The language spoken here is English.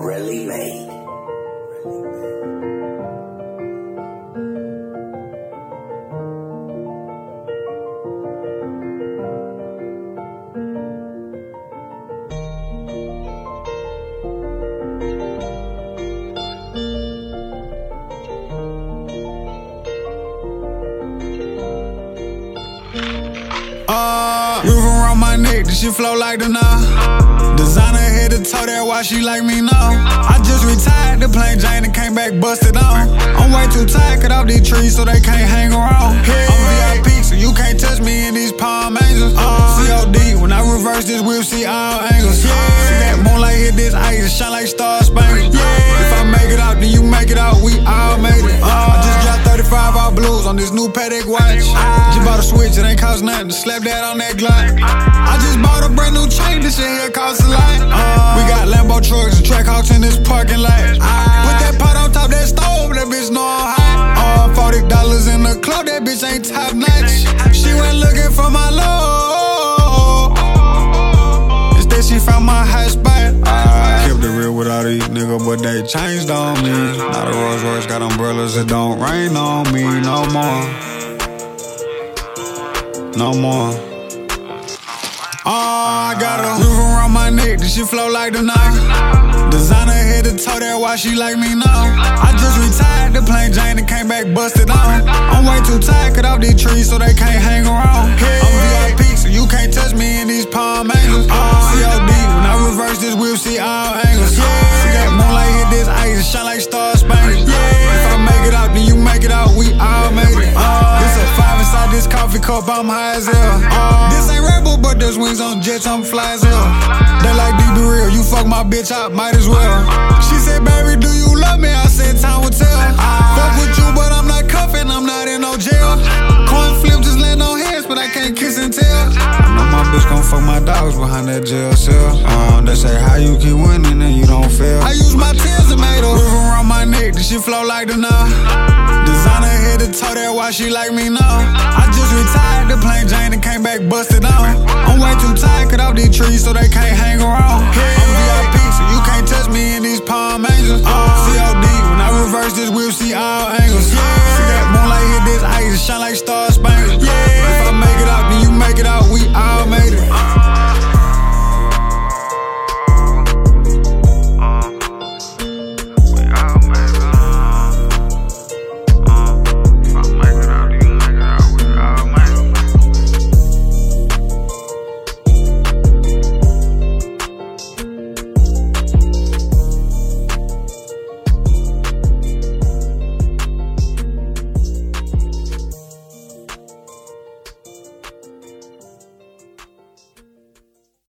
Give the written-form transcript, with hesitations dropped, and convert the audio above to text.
Really made. Roof around my neck, this shit flow like the Nile. Designer head to toe, that's why she like me now. I just retired the plain Jane and came back busted on. I'm way too tired, cut off these trees so they can't hang around. I'm VIP, so you can't touch me in these Palm Angels. COD, when I reverse this whip, see all angles. See that moonlight hit this ice, it shine like Star Spangled. If I make it out, then you make it out, we all made it. I just dropped 35 all blues on this new Patek watch. Just bought a switch, it ain't cost nothing to slap that on that Glock. I just bought a brand new chain, this shit here costs a lot. We got Lambo trucks and Trackhawks in this parking lot. Put that pot on top that stove, that bitch know I'm hot. $40 in the club, that bitch ain't top notch. She went looking for my low. Instead she found my hot spot. Kept it real with all these niggas, but they changed on me. Now the Rolls Royce got umbrellas, it don't rain on me no more. No more. I got a roof around my neck, this shit flow like the Nile. Designer head to toe, that's why she like me now. I just retired the plain Jane and came back busted on. I'm way too tired, cut off these trees so they can't hang around. I'm VIP, so you can't touch me in these Palm Angels. COD, when I reverse this whip, see all angles. See that moonlight hit this ice, it shine like Star Spangled. If I make it out, then you make it out, we all made it. This a 5 inside this coffee cup, I'm high as hell. This ain't Red Bull, but there's wings on jets, I'm fly as hell. They like D be real, you fuck my bitch up, might as well. She said, baby, do you love me? I said, time will tell. Fuck with you, but I'm not cuffing, I'm not in no jail. Coin flip, just land on heads, but I can't kiss and tell. I know my bitch gon' fuck my dogs behind that jail cell. They say, how you keep winning and you don't fail. I use my tears and made a roof around my neck, this shit flow like the Nile. Designer head to toe, that's why she like me now. I just retired the plain Jane and came back busted on. I'm way too tired, cut off these trees so they can't hang around. I'm VIP, so you can't touch me in these Palm Angels. COD, when I reverse this whip, see all